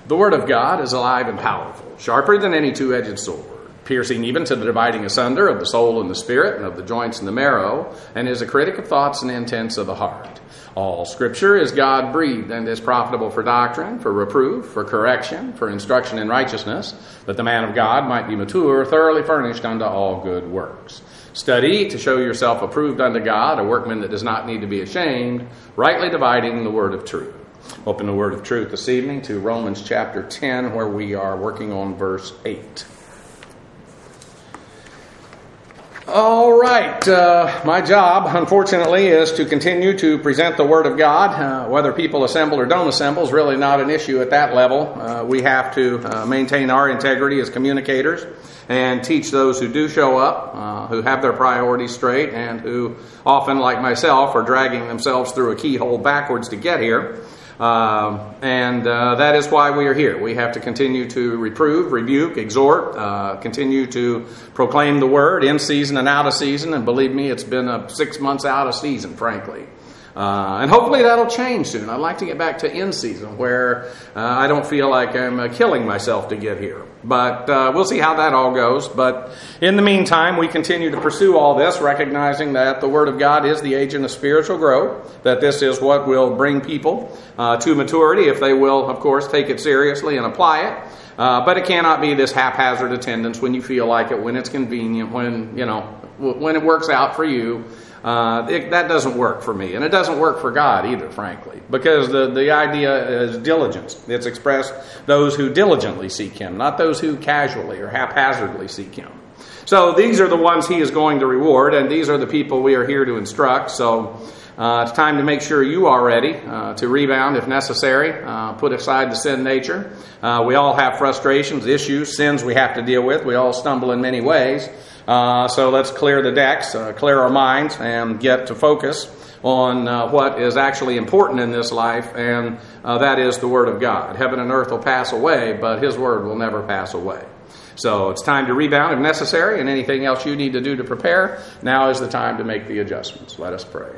The Word of God is alive and powerful, sharper than any two-edged sword, piercing even to the dividing asunder of the soul and the spirit and of the joints and the marrow, and is a critic of thoughts and intents of the heart. All Scripture is God-breathed and is profitable for doctrine, for reproof, for correction, for instruction in righteousness, that the man of God might be mature, thoroughly furnished unto all good works. Study to show yourself approved unto God, a workman that does not need to be ashamed, rightly dividing the word of truth. Open the word of truth this evening to Romans chapter 10, where we are working on verse 8. All right, my job, unfortunately, is to continue to present the Word of God. Whether people assemble or don't assemble is really not an issue at that level. We have to maintain our integrity as communicators and teach those who do show up, who have their priorities straight, and who often, like myself, are dragging themselves through a keyhole backwards to get here. That is why we are here. We have to continue to reprove, rebuke, exhort, continue to proclaim the word in season and out of season. And believe me, it's been 6 months out of season, frankly. And hopefully that'll change soon. I'd like to get back to in season where I don't feel like I'm killing myself to get here. But we'll see how that all goes. But in the meantime, we continue to pursue all this, recognizing that the Word of God is the agent of spiritual growth, that this is what will bring people to maturity if they will, of course, take it seriously and apply it. But it cannot be this haphazard attendance when you feel like it, when it's convenient, when it works out for you. That doesn't work for me, and it doesn't work for God either, frankly, because the idea is diligence. It's expressed those who diligently seek Him, not those who casually or haphazardly seek Him. So these are the ones He is going to reward, and these are the people we are here to instruct. So it's time to make sure you are ready to rebound if necessary, put aside the sin nature. We all have frustrations, issues, sins we have to deal with. We all stumble in many ways. So let's clear the decks, clear our minds, and get to focus on what is actually important in this life, and that is the Word of God. Heaven and earth will pass away, but His Word will never pass away. So it's time to rebound if necessary, and anything else you need to do to prepare, now is the time to make the adjustments. Let us pray.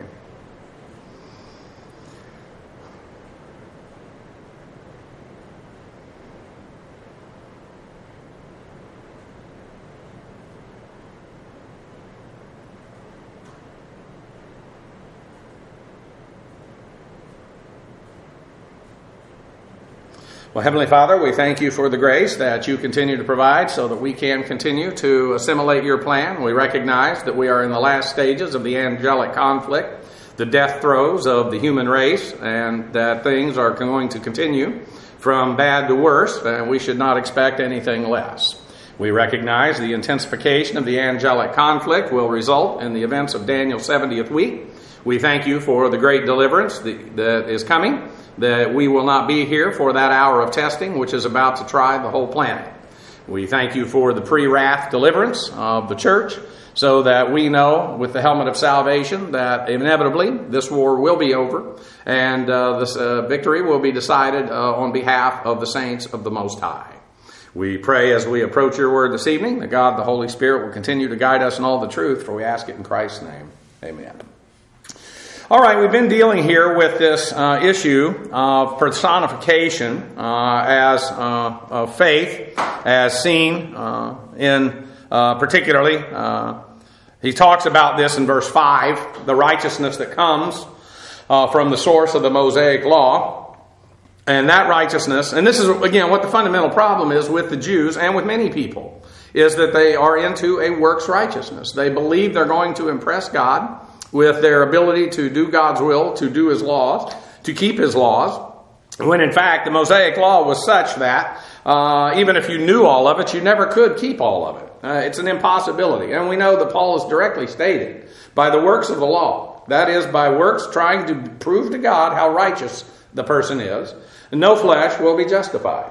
Well, Heavenly Father, we thank You for the grace that You continue to provide so that we can continue to assimilate Your plan. We recognize that we are in the last stages of the angelic conflict, the death throes of the human race, and that things are going to continue from bad to worse, and we should not expect anything less. We recognize the intensification of the angelic conflict will result in the events of Daniel's 70th week. We thank You for the great deliverance that is coming, that we will not be here for that hour of testing, which is about to try the whole planet. We thank You for the pre-wrath deliverance of the church, so that we know with the helmet of salvation that inevitably this war will be over, and this victory will be decided on behalf of the saints of the Most High. We pray as we approach Your word this evening that God, the Holy Spirit, will continue to guide us in all the truth, for we ask it in Christ's name. Amen. All right, we've been dealing here with this issue of personification as faith, as seen in particularly, he talks about this in verse 5, the righteousness that comes from the source of the Mosaic law. And that righteousness, and this is, again, what the fundamental problem is with the Jews and with many people, is that they are into a works righteousness. They believe they're going to impress God with their ability to do God's will, to do His laws, to keep His laws, when in fact the Mosaic law was such that even if you knew all of it, you never could keep all of it. It's an impossibility. And we know that Paul has directly stated, by the works of the law, that is, by works trying to prove to God how righteous the person is, no flesh will be justified.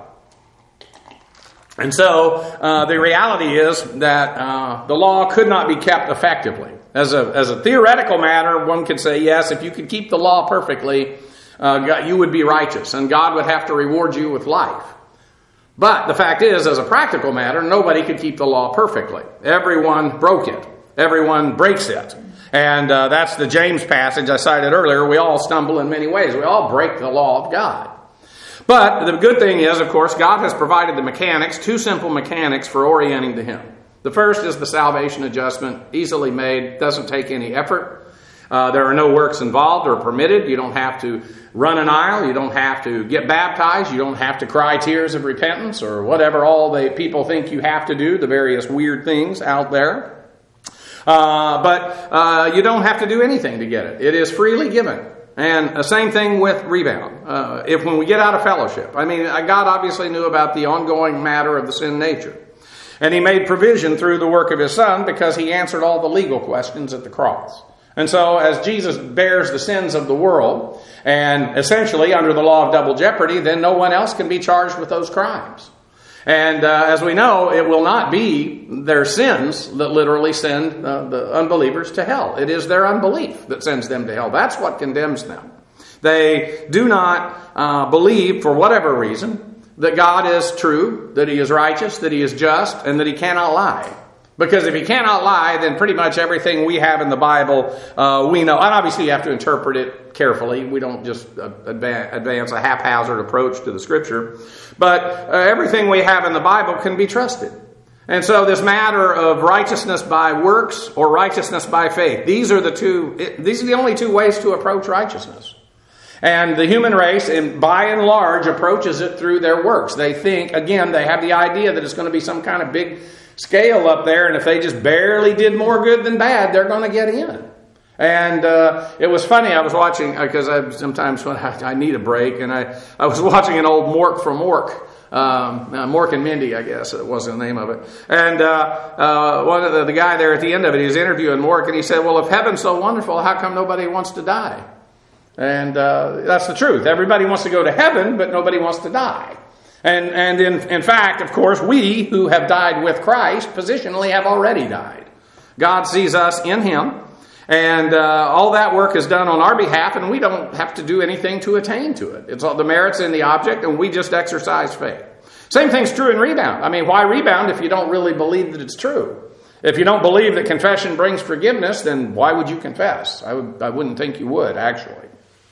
And so the reality is that the law could not be kept effectively. As a theoretical matter, one could say, yes, if you could keep the law perfectly, you would be righteous, and God would have to reward you with life. But the fact is, as a practical matter, nobody could keep the law perfectly. Everyone broke it. Everyone breaks it. And that's the James passage I cited earlier. We all stumble in many ways. We all break the law of God. But the good thing is, of course, God has provided the mechanics, two simple mechanics for orienting to Him. The first is the salvation adjustment, easily made, doesn't take any effort. There are no works involved or permitted. You don't have to run an aisle. You don't have to get baptized. You don't have to cry tears of repentance or whatever all the people think you have to do, the various weird things out there. But you don't have to do anything to get it. It is freely given. And the same thing with rebound. When we get out of fellowship, I mean, God obviously knew about the ongoing matter of the sin nature. And He made provision through the work of His Son because He answered all the legal questions at the cross. And so as Jesus bears the sins of the world, and essentially under the law of double jeopardy, then no one else can be charged with those crimes. And as we know, it will not be their sins that literally send the unbelievers to hell. It is their unbelief that sends them to hell. That's what condemns them. They do not believe, for whatever reason, that God is true, that He is righteous, that He is just, and that He cannot lie. Because if He cannot lie, then pretty much everything we have in the Bible, we know. And obviously you have to interpret it carefully. We don't just advance a haphazard approach to the Scripture. But everything we have in the Bible can be trusted. And so this matter of righteousness by works or righteousness by faith, these are the only two ways to approach righteousness. And the human race, by and large, approaches it through their works. They think, again, they have the idea that it's going to be some kind of big scale up there, and if they just barely did more good than bad, they're going to get in. And it was funny, I was watching, because sometimes when I need a break, and I was watching an old Mork from Mork, Mork and Mindy, I guess it was the name of it. And one of the guy there at the end of it, he was interviewing Mork, and he said, well, if heaven's so wonderful, how come nobody wants to die? And that's the truth. Everybody wants to go to heaven, but nobody wants to die. And in fact, of course, we who have died with Christ positionally have already died. God sees us in Him, and all that work is done on our behalf, and we don't have to do anything to attain to it. It's all the merits in the object, and we just exercise faith. Same thing's true in rebound. I mean, why rebound if you don't really believe that it's true? If you don't believe that confession brings forgiveness, then why would you confess? I wouldn't think you would, actually.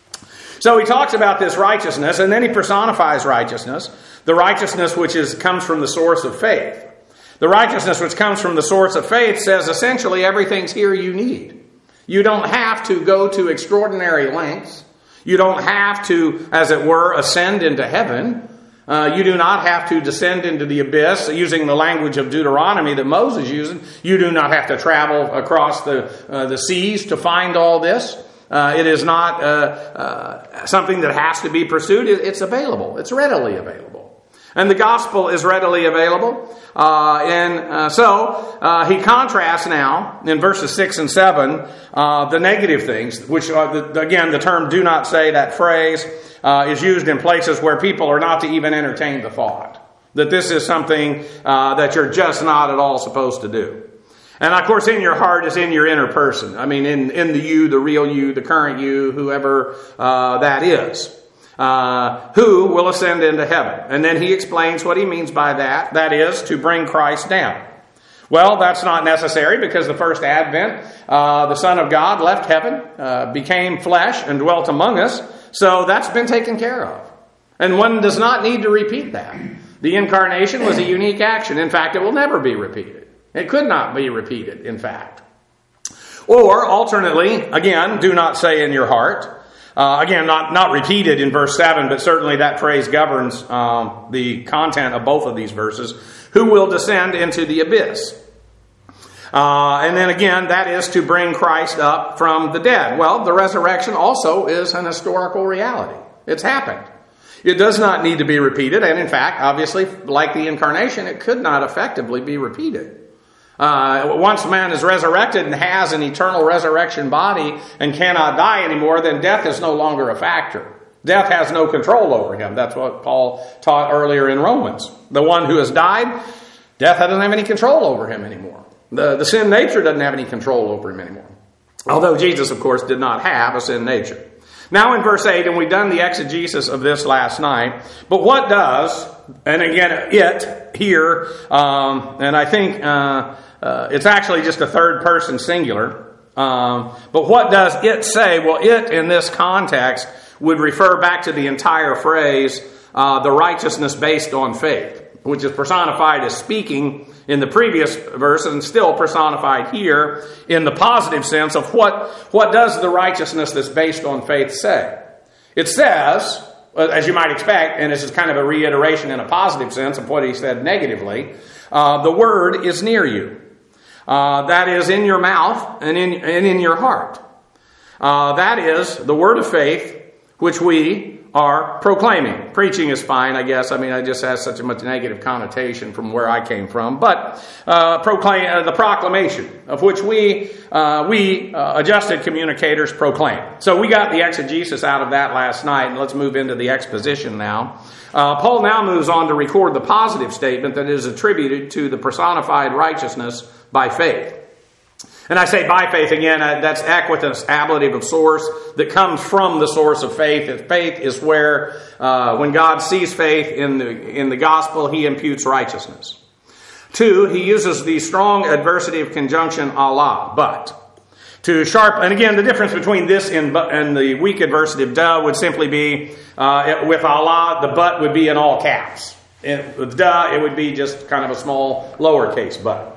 So he talks about this righteousness, and then he personifies righteousness, the righteousness which comes from the source of faith. The righteousness which comes from the source of faith says essentially everything's here you need. You don't have to go to extraordinary lengths. You don't have to, as it were, ascend into heaven. You do not have to descend into the abyss, using the language of Deuteronomy that Moses used. You do not have to travel across the seas to find all this. It is not something that has to be pursued. It's available. It's readily available. And the gospel is readily available. So he contrasts now, in verses 6 and 7, the negative things, which are, again, the term do not say, that phrase, is used in places where people are not to even entertain the thought that this is something that you're just not at all supposed to do. And of course, in your heart is in your inner person. I mean, in the you, the real you, the current you, whoever that is, who will ascend into heaven. And then he explains what he means by that. That is, to bring Christ down. Well, that's not necessary because the first advent, the Son of God left heaven, became flesh and dwelt among us. So that's been taken care of. And one does not need to repeat that. The incarnation was a unique action. In fact, it will never be repeated. It could not be repeated, in fact. Or, alternately, again, do not say in your heart. Again, not repeated in verse 7, but certainly that phrase governs the content of both of these verses. Who will descend into the abyss? And then again, that is to bring Christ up from the dead. Well, the resurrection also is an historical reality. It's happened. It does not need to be repeated. And in fact, obviously, like the incarnation, it could not effectively be repeated. Once man is resurrected and has an eternal resurrection body and cannot die anymore, then death is no longer a factor. Death has no control over him. That's what Paul taught earlier in Romans. The one who has died, death doesn't have any control over him anymore. The sin nature doesn't have any control over him anymore. Although Jesus, of course, did not have a sin nature. Now in verse 8, and we've done the exegesis of this last night, but what does, and again, it here, and I think it's actually just a third person singular, but what does it say? Well, it in this context would refer back to the entire phrase, the righteousness based on faith, which is personified as speaking in the previous verse and still personified here in the positive sense of what does the righteousness that's based on faith say? It says, as you might expect, and this is kind of a reiteration in a positive sense of what he said negatively, the word is near you. That is in your mouth and in your heart. That is the word of faith which we are proclaiming. Preaching is fine, I guess. I mean, it just has such a much negative connotation from where I came from. But the proclamation of which we adjusted communicators proclaim. So we got the exegesis out of that last night, and let's move into the exposition now. Paul now moves on to record the positive statement that is attributed to the personified righteousness by faith. And I say by faith again, that's equitus, ablative of source, that comes from the source of faith. And faith is where, when God sees faith in the gospel, he imputes righteousness. 2, he uses the strong adversative conjunction Allah, but. To sharpen, and again, the difference between this and the weak adversative duh would simply be, with Allah, the but would be in all caps. With duh, it would be just kind of a small lowercase but.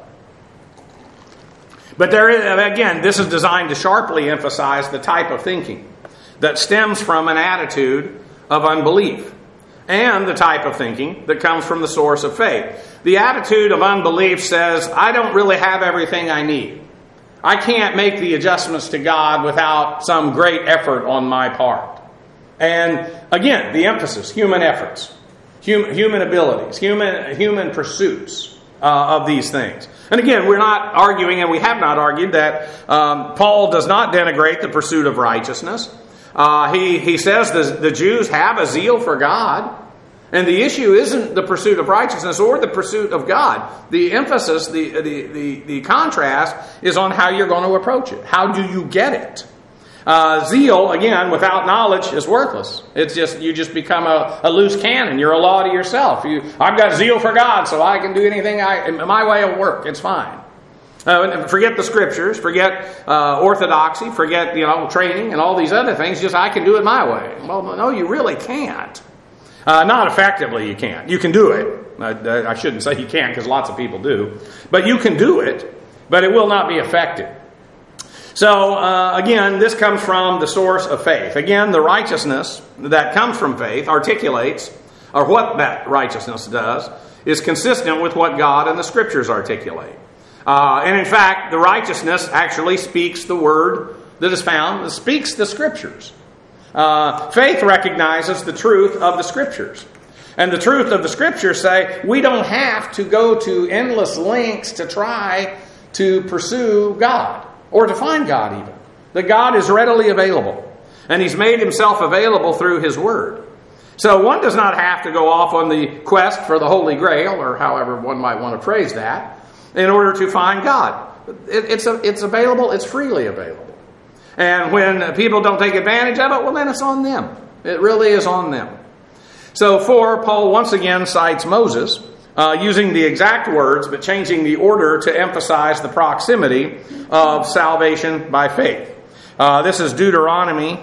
But there is, again, this is designed to sharply emphasize the type of thinking that stems from an attitude of unbelief and the type of thinking that comes from the source of faith. The attitude of unbelief says, I don't really have everything I need. I can't make the adjustments to God without some great effort on my part. And again, the emphasis, human efforts, human abilities, human pursuits of these things. And again, we're not arguing, and we have not argued, that Paul does not denigrate the pursuit of righteousness. He says the Jews have a zeal for God, and the issue isn't the pursuit of righteousness or the pursuit of God. The emphasis, the contrast, is on how you're going to approach it. How do you get it? Zeal, again, without knowledge is worthless. It's just, you just become a loose cannon. You're a law to yourself. I've got zeal for God, so I can do anything my way will work. It's fine. Forget the scriptures, forget orthodoxy, forget training and all these other things. Just I can do it my way. Well, no, you really can't. Not effectively, you can't. You can do it. I shouldn't say you can't, because lots of people do. But you can do it, but it will not be effective. So, again, this comes from the source of faith. Again, the righteousness that comes from faith articulates, or what that righteousness does, is consistent with what God and the Scriptures articulate. And in fact, the righteousness actually speaks the word that is found, speaks the Scriptures. Faith recognizes the truth of the Scriptures. And the truth of the Scriptures say, we don't have to go to endless lengths to try to pursue God. Or to find God even. That God is readily available. And He's made Himself available through His Word. So one does not have to go off on the quest for the Holy Grail, or however one might want to phrase that, in order to find God. It's available, it's freely available. And when people don't take advantage of it, well then it's on them. It really is on them. So Paul once again cites Moses, using the exact words, but changing the order to emphasize the proximity of salvation by faith. This is Deuteronomy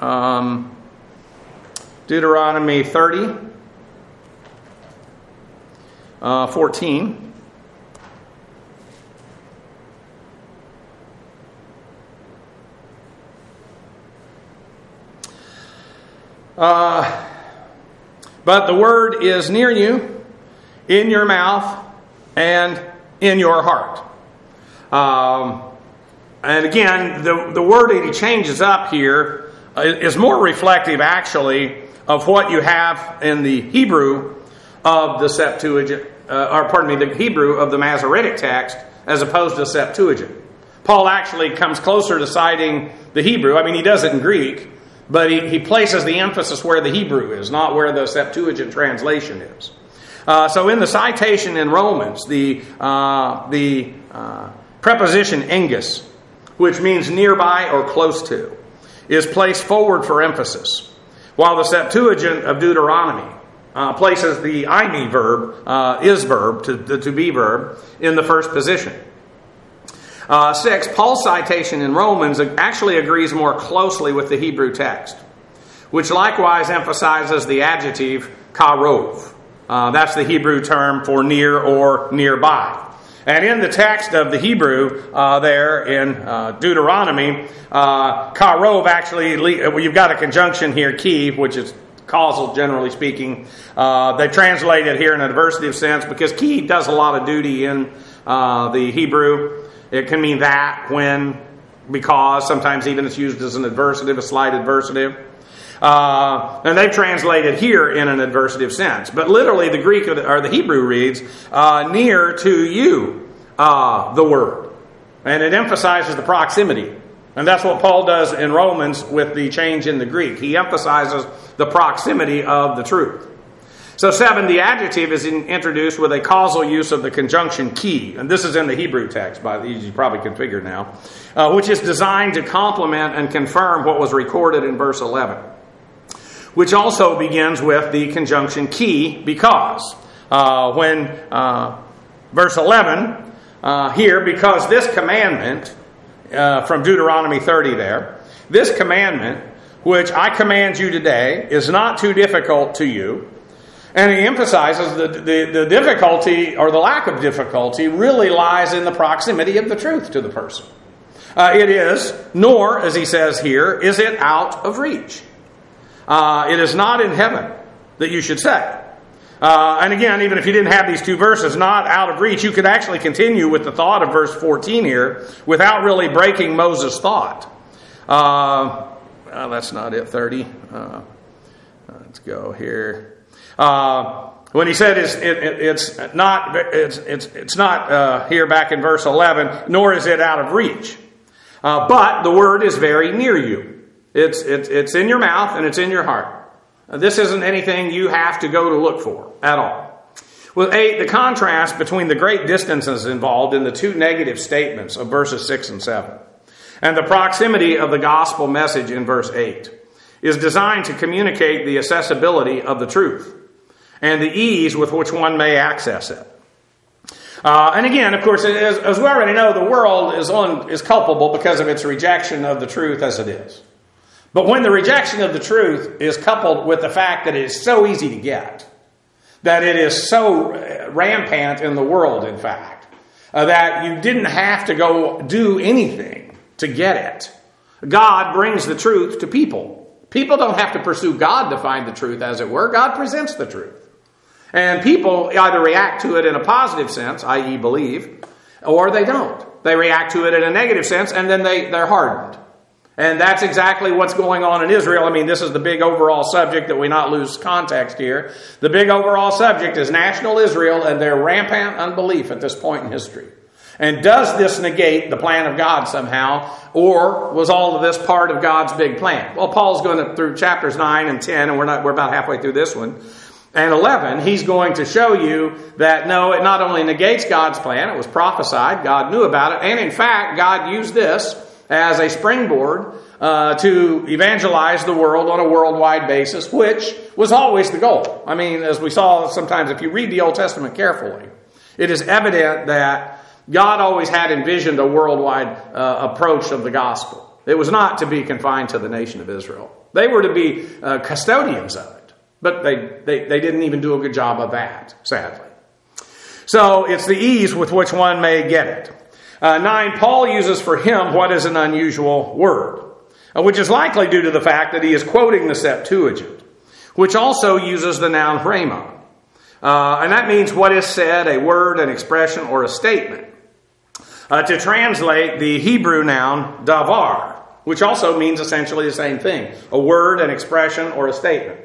30, 14. But the word is near you, in your mouth and in your heart. And again, the wording he changes up here is more reflective, actually, of what you have in the Hebrew of the Septuagint, the Hebrew of the Masoretic text, as opposed to the Septuagint. Paul actually comes closer to citing the Hebrew. I mean, he does it in Greek, but he places the emphasis where the Hebrew is, not where the Septuagint translation is. So in the citation in Romans, the preposition engus, which means nearby or close to, is placed forward for emphasis, while the Septuagint of Deuteronomy places the eimi verb, is verb, to be verb, in the first position. 6, Paul's citation in Romans actually agrees more closely with the Hebrew text, which likewise emphasizes the adjective karov. That's the Hebrew term for near or nearby. And in the text of the Hebrew there in Deuteronomy, karov actually, you've got a conjunction here, ki, which is causal, generally speaking. They translate it here in an adversative sense because ki does a lot of duty in the Hebrew. It can mean that, when, because. Sometimes even it's used as an adversative, a slight adversative. And they've translated here in an adversative sense. But literally the Greek or the Hebrew reads, near to you, the word. And it emphasizes the proximity. And that's what Paul does in Romans with the change in the Greek. He emphasizes the proximity of the truth. So 7, the adjective is introduced with a causal use of the conjunction ki. And this is in the Hebrew text, you probably can figure now, which is designed to complement and confirm what was recorded in verse 11. Which also begins with the conjunction ki, because. When verse 11, here, because this commandment, from Deuteronomy 30 there, this commandment, which I command you today, is not too difficult to you. And he emphasizes the difficulty, or the lack of difficulty, really lies in the proximity of the truth to the person. It is, nor, as he says here, is it out of reach. It is not in heaven, that you should say. And again, even if you didn't have these two verses, not out of reach, you could actually continue with the thought of verse 14 here without really breaking Moses' thought. That's not it, 30. Let's go here. When he said it's not here back in verse 11, nor is it out of reach. But the word is very near you. It's in your mouth and it's in your heart. This isn't anything you have to go to look for at all. With 8, the contrast between the great distances involved in the two negative statements of verses 6 and 7 and the proximity of the gospel message in verse 8 is designed to communicate the accessibility of the truth and the ease with which one may access it. And again, of course, as we already know, the world is culpable because of its rejection of the truth as it is. But when the rejection of the truth is coupled with the fact that it is so easy to get, that it is so rampant in the world, in fact, that you didn't have to go do anything to get it, God brings the truth to people. People don't have to pursue God to find the truth, as it were. God presents the truth. And people either react to it in a positive sense, i.e. believe, or they don't. They react to it in a negative sense, and then they're hardened. And that's exactly what's going on in Israel. I mean, this is the big overall subject that we not lose context here. The big overall subject is national Israel and their rampant unbelief at this point in history. And does this negate the plan of God somehow? Or was all of this part of God's big plan? Well, Paul's going through chapters 9 and 10, and we're about halfway through this one. And 11, he's going to show you that no, it not only negates God's plan, it was prophesied, God knew about it, and in fact, God used this as a springboard to evangelize the world on a worldwide basis, which was always the goal. I mean, as we saw sometimes, if you read the Old Testament carefully, it is evident that God always had envisioned a worldwide approach of the gospel. It was not to be confined to the nation of Israel. They were to be custodians of it, but they didn't even do a good job of that, sadly. So it's the ease with which one may get it. 9, Paul uses for him what is an unusual word, which is likely due to the fact that he is quoting the Septuagint, which also uses the noun rhema. And that means what is said, a word, an expression, or a statement. To translate the Hebrew noun davar, which also means essentially the same thing, a word, an expression, or a statement.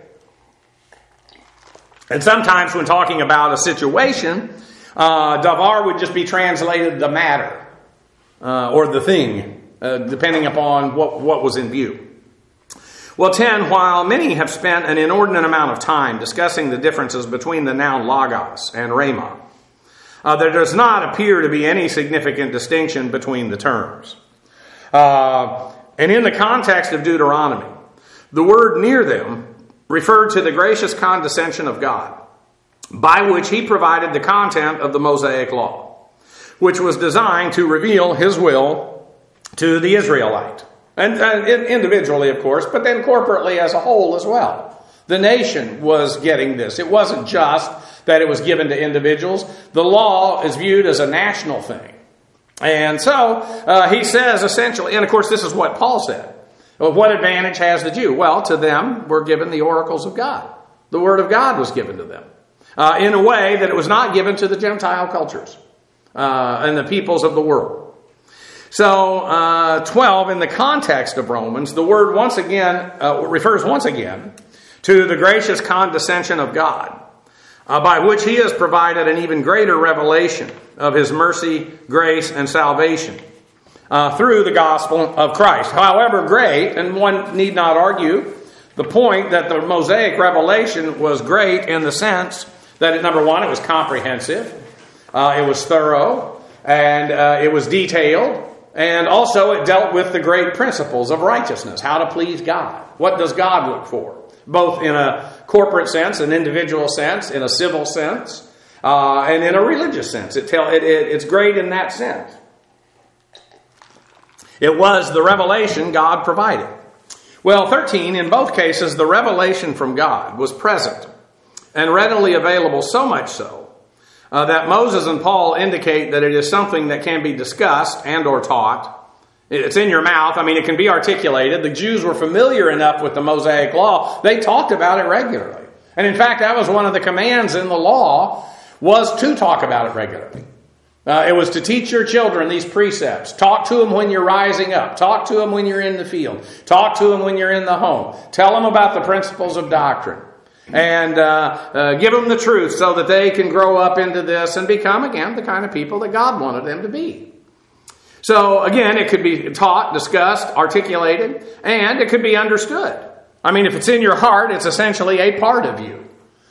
And sometimes when talking about a situation, davar would just be translated the matter or the thing, depending upon what was in view. Well, 10, while many have spent an inordinate amount of time discussing the differences between the noun logos and rhema, there does not appear to be any significant distinction between the terms. And in the context of Deuteronomy, the word near them referred to the gracious condescension of God, by which he provided the content of the Mosaic law, which was designed to reveal his will to the Israelite. And individually, of course, but then corporately as a whole as well. The nation was getting this. It wasn't just that it was given to individuals. The law is viewed as a national thing. And so he says essentially, and of course this is what Paul said. Well, what advantage has the Jew? Well, to them were given the oracles of God. The Word of God was given to them in a way that it was not given to the Gentile cultures and the peoples of the world. So 12, in the context of Romans, the word once again refers once again to the gracious condescension of God, by which He has provided an even greater revelation of His mercy, grace, and salvation through the gospel of Christ. However great, and one need not argue the point that the Mosaic revelation was great in the sense that, number one, it was comprehensive, it was thorough, and it was detailed, and also it dealt with the great principles of righteousness, how to please God. What does God look for? Both in a corporate sense, an individual sense, in a civil sense, and in a religious sense. It's great in that sense. It was the revelation God provided. Well, 13, in both cases, the revelation from God was present and readily available, so much so that Moses and Paul indicate that it is something that can be discussed and or taught. It's in your mouth. I mean, it can be articulated. The Jews were familiar enough with the Mosaic law. They talked about it regularly. And in fact, that was one of the commands in the law, was to talk about it regularly. It was to teach your children these precepts. Talk to them when you're rising up. Talk to them when you're in the field. Talk to them when you're in the home. Tell them about the principles of doctrine. And give them the truth so that they can grow up into this and become, again, the kind of people that God wanted them to be. So, again, it could be taught, discussed, articulated, and it could be understood. I mean, if it's in your heart, it's essentially a part of you.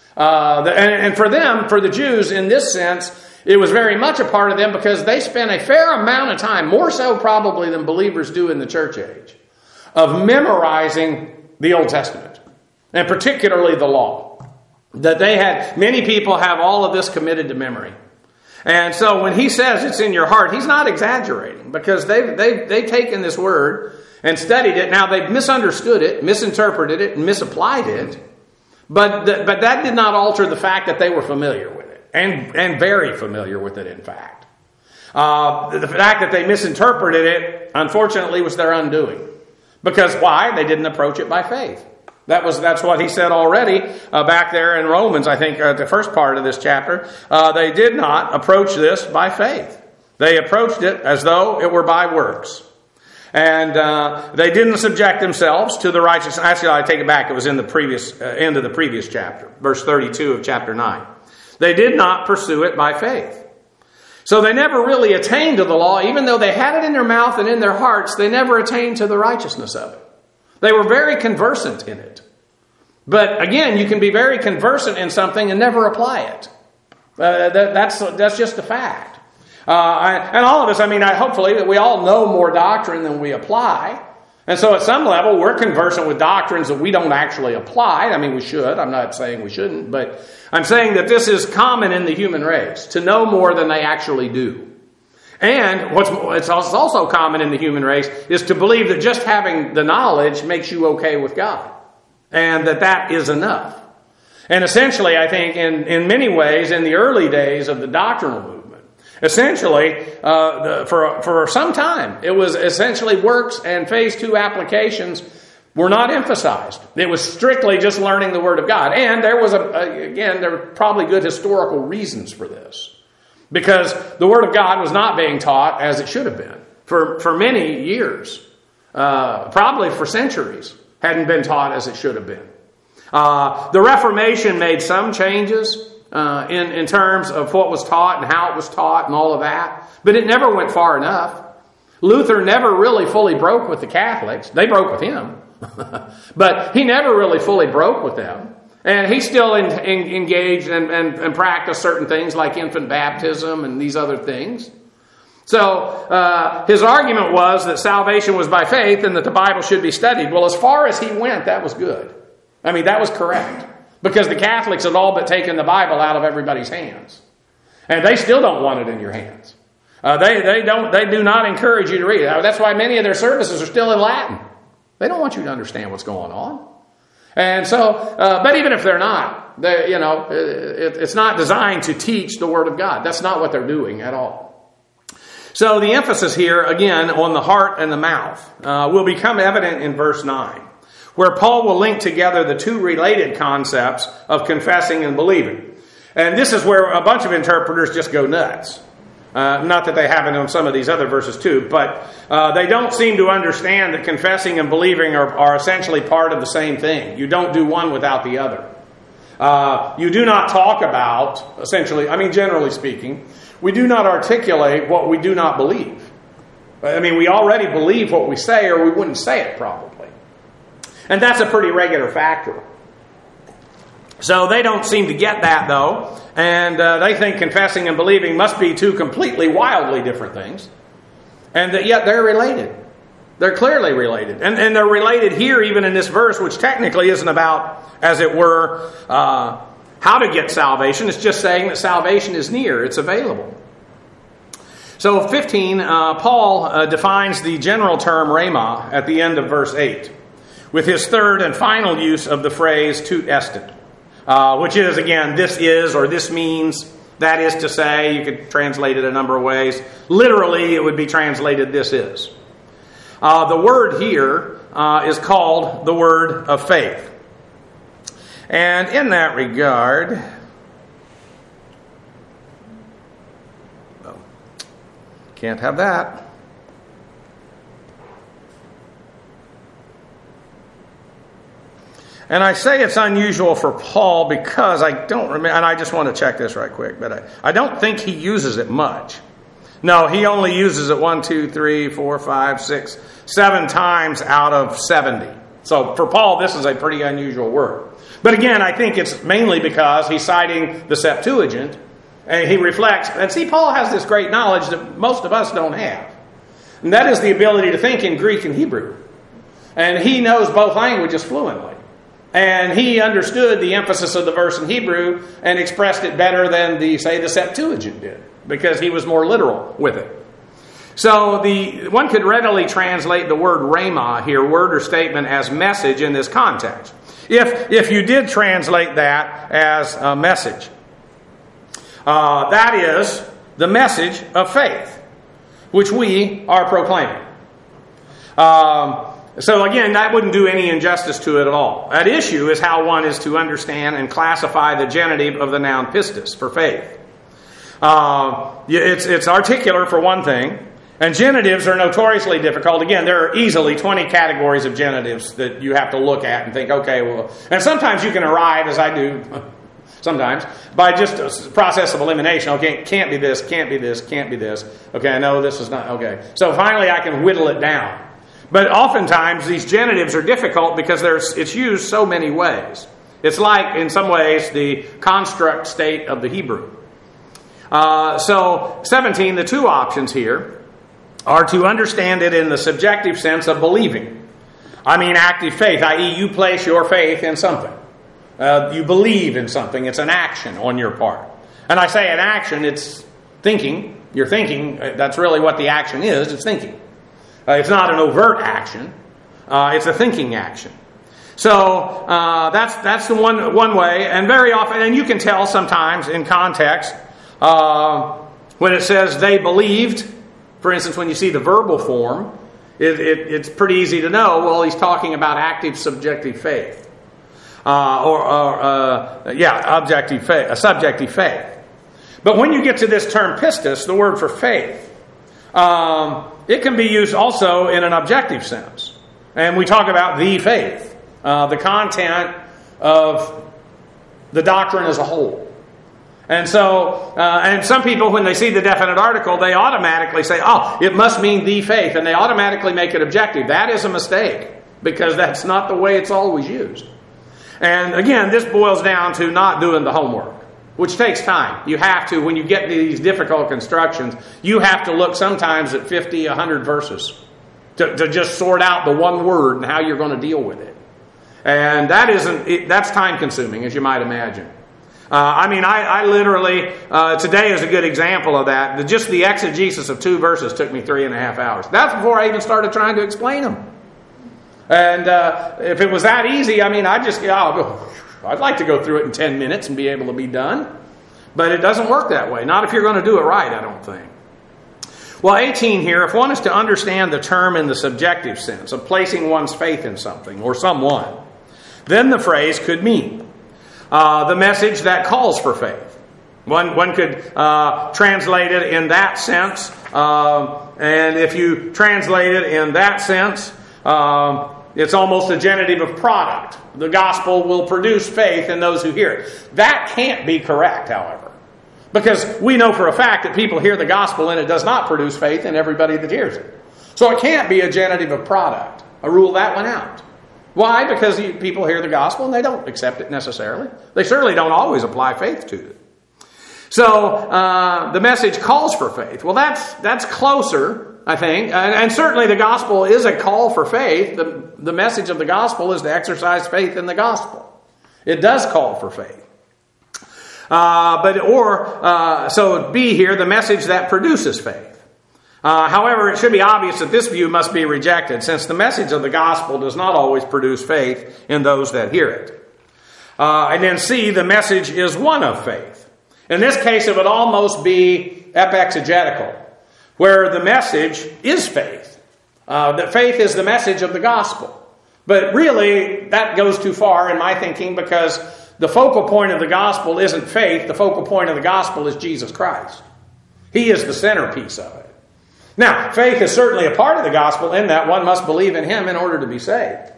And for them, for the Jews, in this sense, it was very much a part of them because they spent a fair amount of time, more so probably than believers do in the church age, of memorizing the Old Testament, and particularly the law. That they had, many people have all of this committed to memory. And so when he says it's in your heart, he's not exaggerating, because they've taken this word and studied it. Now they've misunderstood it, misinterpreted it, and misapplied it. But that did not alter the fact that they were familiar with it, and very familiar with it, in fact. The fact that they misinterpreted it, unfortunately, was their undoing. Because why? They didn't approach it by faith. That's what he said already back there in Romans, I think, the first part of this chapter. They did not approach this by faith. They approached it as though it were by works. And they didn't subject themselves to the righteous. Actually, I take it back. It was in the previous end of the previous chapter, verse 32 of chapter 9. They did not pursue it by faith. So they never really attained to the law. Even though they had it in their mouth and in their hearts, they never attained to the righteousness of it. They were very conversant in it. But again, you can be very conversant in something and never apply it. That's just a fact. And all of us, I mean, hopefully that we all know more doctrine than we apply. And so at some level, we're conversant with doctrines that we don't actually apply. I mean, we should. I'm not saying we shouldn't. But I'm saying that this is common in the human race, to know more than they actually do. And it's also common in the human race is to believe that just having the knowledge makes you okay with God. And that is enough. And essentially, I think, in many ways, in the early days of the doctrinal movement, essentially, for some time, it was essentially works and phase 2 applications were not emphasized. It was strictly just learning the Word of God. And there was, there were probably good historical reasons for this. Because the Word of God was not being taught as it should have been. For many years, probably for centuries, hadn't been taught as it should have been. The Reformation made some changes in terms of what was taught and how it was taught and all of that. But it never went far enough. Luther never really fully broke with the Catholics. They broke with him. But he never really fully broke with them. And he still engaged and practiced certain things like infant baptism and these other things. So his argument was that salvation was by faith and that the Bible should be studied. Well, as far as he went, that was good. I mean, that was correct. Because the Catholics had all but taken the Bible out of everybody's hands. And they still don't want it in your hands. They do not encourage you to read it. That's why many of their services are still in Latin. They don't want you to understand what's going on. And so, but even if they're not, it's not designed to teach the Word of God. That's not what they're doing at all. So the emphasis here, again, on the heart and the mouth, will become evident in verse 9, where Paul will link together the two related concepts of confessing and believing. And this is where a bunch of interpreters just go nuts. Not that they haven't on some of these other verses too, but they don't seem to understand that confessing and believing are essentially part of the same thing. You don't do one without the other. You do not talk about, essentially, generally speaking, we do not articulate what we do not believe. We already believe what we say, or we wouldn't say it probably. And that's a pretty regular factor. So they don't seem to get that, though, and they think confessing and believing must be two completely, wildly different things, and that yet they're related. They're clearly related. And they're related here, even in this verse, which technically isn't about, as it were, how to get salvation. It's just saying that salvation is near. It's available. So 15, Paul defines the general term rhema at the end of verse 8, with his third and final use of the phrase tout estet. Which is, again, this is, or this means, that is to say. You could translate it a number of ways. Literally, it would be translated this is. The word here is called the word of faith. And in that regard, can't have that. And I say it's unusual for Paul because I don't remember, and I just want to check this right quick, but I don't think he uses it much. No, he only uses it 1, 2, 3, 4, 5, 6, 7 times out of 70. So for Paul, this is a pretty unusual word. But again, I think it's mainly because he's citing the Septuagint, and he reflects, and see, Paul has this great knowledge that most of us don't have. And that is the ability to think in Greek and Hebrew. And he knows both languages fluently. And he understood the emphasis of the verse in Hebrew and expressed it better than the Septuagint did, because he was more literal with it. So one could readily translate the word rhema here, word or statement, as message in this context. If you did translate that as a message, that is the message of faith, which we are proclaiming. So again, that wouldn't do any injustice to it at all. At issue is how one is to understand and classify the genitive of the noun pistis, for faith. It's articular for one thing, and genitives are notoriously difficult. Again, there are easily 20 categories of genitives that you have to look at and think, okay, well, and sometimes you can arrive, as I do sometimes, by just a process of elimination. Okay, can't be this, can't be this, can't be this. Okay, I know this is not, okay. So finally I can whittle it down. But oftentimes these genitives are difficult because it's used so many ways. It's like, in some ways, the construct state of the Hebrew. So 17, the two options here are to understand it in the subjective sense of believing. Active faith, i.e. you place your faith in something. You believe in something. It's an action on your part. And I say an action, it's thinking. You're thinking. That's really what the action is. It's thinking. It's not an overt action. It's a thinking action. So that's the one way. And very often, and you can tell sometimes in context, when it says they believed, for instance, when you see the verbal form, it's pretty easy to know, well, he's talking about active subjective faith. Objective faith, subjective faith. But when you get to this term pistis, the word for faith, it can be used also in an objective sense. And we talk about the faith, the content of the doctrine as a whole. And so, and some people, when they see the definite article, they automatically say, oh, it must mean the faith, and they automatically make it objective. That is a mistake, because that's not the way it's always used. And again, this boils down to not doing the homework, which takes time. You have to, when you get these difficult constructions, you have to look sometimes at 50, 100 verses to just sort out the one word and how you're going to deal with it. And that's time consuming, as you might imagine. I literally, today is a good example of that. Just the exegesis of 2 verses took me 3.5 hours. That's before I even started trying to explain them. And if it was that easy, I mean, I'd like to go through it in 10 minutes and be able to be done. But it doesn't work that way. Not if you're going to do it right, I don't think. Well, 18 here, if one is to understand the term in the subjective sense of placing one's faith in something or someone, then the phrase could mean the message that calls for faith. One could translate it in that sense. And if you translate it in that sense, it's almost a genitive of product. The gospel will produce faith in those who hear it. That can't be correct, however. Because we know for a fact that people hear the gospel and it does not produce faith in everybody that hears it. So it can't be a genitive of product. I rule that one out. Why? Because people hear the gospel and they don't accept it necessarily. They certainly don't always apply faith to it. So the message calls for faith. Well, that's closer, I think. And certainly the gospel is a call for faith. The message of the gospel is to exercise faith in the gospel. It does call for faith. So B here, the message that produces faith. However, it should be obvious that this view must be rejected, since the message of the gospel does not always produce faith in those that hear it. And then C, the message is one of faith. In this case, it would almost be epexegetical, where the message is faith. That faith is the message of the gospel. But really, that goes too far in my thinking, because the focal point of the gospel isn't faith. The focal point of the gospel is Jesus Christ. He is the centerpiece of it. Now, faith is certainly a part of the gospel in that one must believe in Him in order to be saved.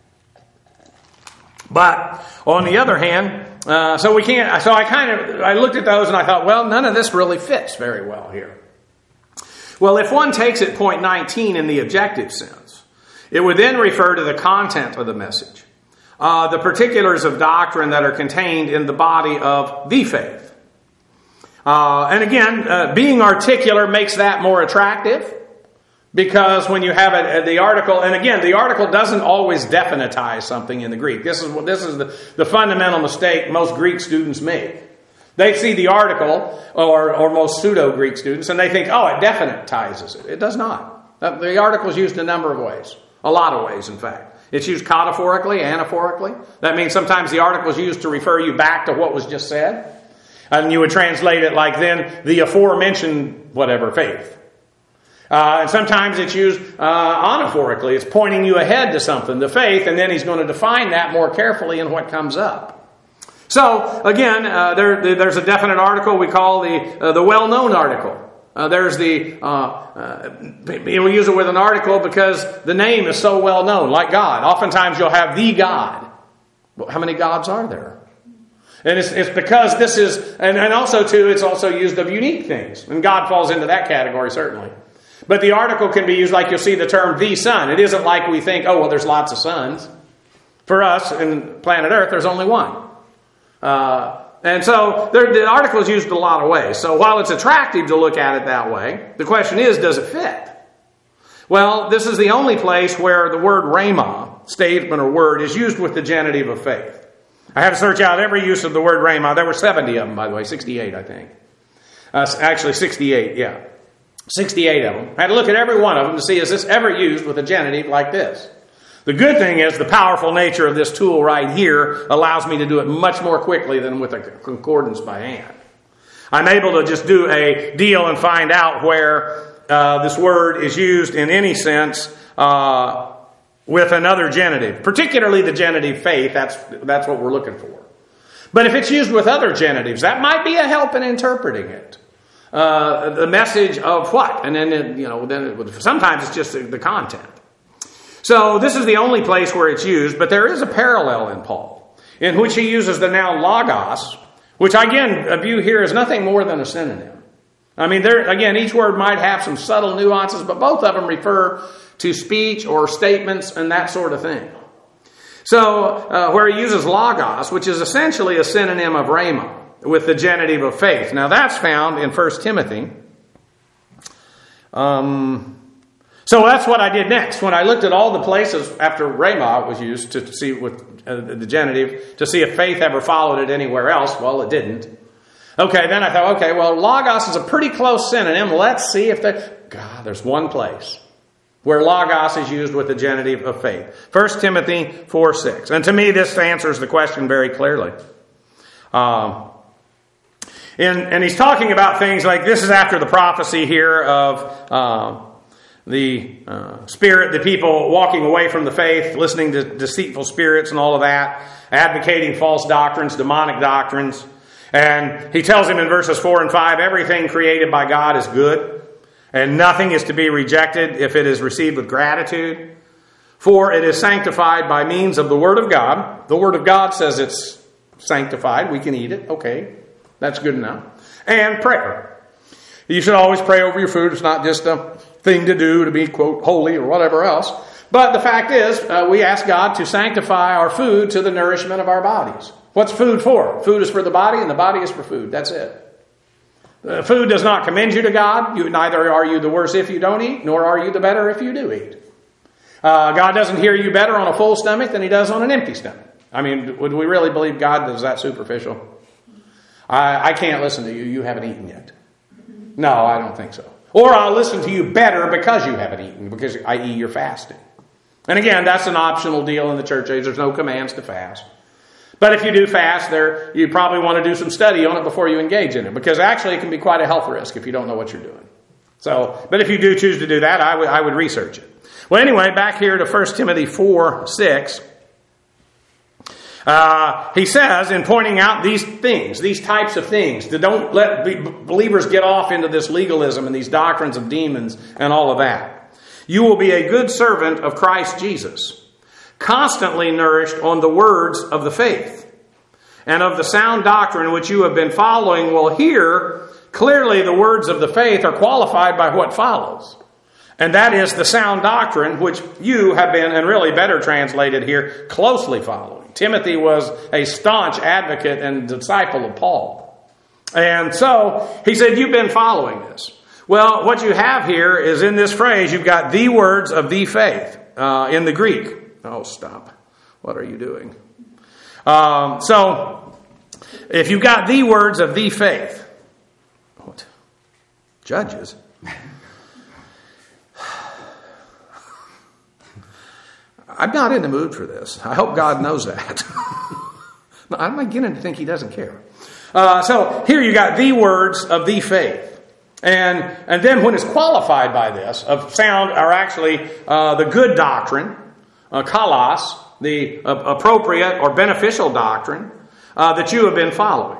But on the other hand, I looked at those and I thought, well, none of this really fits very well here. Well, if one takes it point 19 in the objective sense, it would then refer to the content of the message. The particulars of doctrine that are contained in the body of the faith. And again, being articular makes that more attractive, because when you have the article, and again, the article doesn't always definitize something in the Greek. This is the fundamental mistake most Greek students make. They see the article, or most pseudo-Greek students, and they think, oh, it definitizes it. It does not. The article is used a number of ways. A lot of ways, in fact. It's used cataphorically, anaphorically. That means sometimes the article is used to refer you back to what was just said. And you would translate it like then, the aforementioned whatever faith. And sometimes it's used anaphorically. It's pointing you ahead to something, the faith, and then he's going to define that more carefully in what comes up. So, again, there's a definite article we call the well-known article. There's we use it with an article because the name is so well known, like God. Oftentimes you'll have the God. Well, how many gods are there? And it's because this is, and also too, it's also used of unique things. And God falls into that category, certainly. But the article can be used like you'll see the term the sun. It isn't like we think, oh, well, there's lots of suns. For us, in planet Earth, there's only one. And so the article is used in a lot of ways. So while it's attractive to look at it that way, the question is, does it fit? Well, this is the only place where the word rhema, statement or word, is used with the genitive of faith. I had to search out every use of the word rhema. There were 70 of them, by the way, 68, I think. Actually, 68, yeah. 68 of them. I had to look at every one of them to see, is this ever used with a genitive like this? The good thing is the powerful nature of this tool right here allows me to do it much more quickly than with a concordance by hand. I'm able to just do a deal and find out where this word is used in any sense with another genitive. Particularly the genitive faith, that's what we're looking for. But if it's used with other genitives, that might be a help in interpreting it. The message of what? And then, sometimes it's just the content. So this is the only place where it's used, but there is a parallel in Paul, in which he uses the noun logos, which again, I view here as nothing more than a synonym. I mean, again, each word might have some subtle nuances, but both of them refer to speech or statements and that sort of thing. So, where he uses logos, which is essentially a synonym of rhema, with the genitive of faith. Now, that's found in 1 Timothy. So that's what I did next. When I looked at all the places after rhema was used to see with the genitive, to see if faith ever followed it anywhere else, well, it didn't. Okay, then I thought, okay, well, logos is a pretty close synonym. Let's see if there's one place. where logos is used with the genitive of faith. 1 Timothy 4:6. And to me, this answers the question very clearly. And he's talking about things like, this is after the prophecy here of the spirit, the people walking away from the faith, listening to deceitful spirits and all of that, advocating false doctrines, demonic doctrines. And he tells him in verses 4 and 5, everything created by God is good, and nothing is to be rejected if it is received with gratitude. For it is sanctified by means of the Word of God. The Word of God says it's sanctified. We can eat it. Okay, that's good enough. And prayer. You should always pray over your food. It's not just a thing to do to be, quote, holy or whatever else. But the fact is, we ask God to sanctify our food to the nourishment of our bodies. What's food for? Food is for the body, and the body is for food. That's it. Food does not commend you to God. Neither are you the worse if you don't eat, nor are you the better if you do eat. God doesn't hear you better on a full stomach than He does on an empty stomach. I mean, would we really believe God is that superficial? I can't listen to you. You haven't eaten yet. No, I don't think so. Or I'll listen to you better because you haven't eaten, because i.e. you're fasting. And again, that's an optional deal in the church age. There's no commands to fast. But if you do fast, you probably want to do some study on it before you engage in it, because actually it can be quite a health risk if you don't know what you're doing. But if you do choose to do that, I would research it. Well, anyway, back here to 1 Timothy 4:6. He says, in pointing out these things, these types of things, that don't let believers get off into this legalism and these doctrines of demons and all of that. You will be a good servant of Christ Jesus, constantly nourished on the words of the faith and of the sound doctrine which you have been following. Well, here, clearly the words of the faith are qualified by what follows. And that is the sound doctrine which you have been, and really better translated here, closely following. Timothy was a staunch advocate and disciple of Paul. And so he said, you've been following this. Well, what you have here is in this phrase, you've got the words of the faith in the Greek. Oh, stop. What are you doing? So, if you've got the words of the faith. What? Judges? I'm not in the mood for this. I hope God knows that. I'm beginning to think He doesn't care. So, here you got the words of the faith. And then when it's qualified by this, of sound are actually the good doctrine, kalos, the appropriate or beneficial doctrine that you have been following.